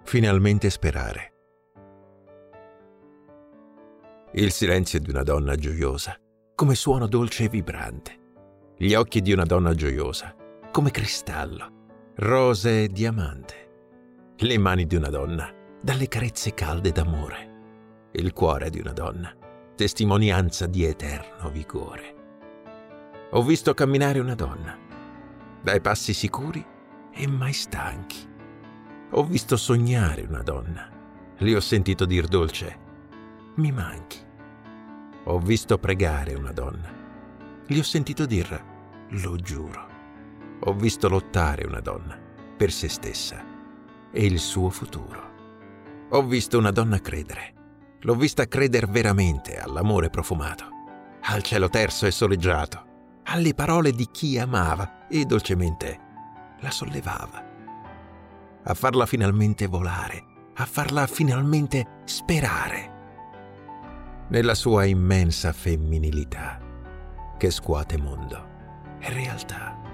finalmente sperare. Il silenzio di una donna gioiosa, come suono dolce e vibrante. Gli occhi di una donna gioiosa, come cristallo, rose e diamante. Le mani di una donna, dalle carezze calde d'amore. Il cuore di una donna, testimonianza di eterno vigore. Ho visto camminare una donna, dai passi sicuri e mai stanchi. Ho visto sognare una donna, le ho sentito dir dolce, mi manchi. Ho visto pregare una donna, gli ho sentito dir, lo giuro. Ho visto lottare una donna per se stessa e il suo futuro. Ho visto una donna credere, l'ho vista credere veramente all'amore profumato, al cielo terso e soleggiato, alle parole di chi amava e dolcemente la sollevava. A farla finalmente volare, a farla finalmente sperare. Nella sua immensa femminilità che scuote mondo e realtà.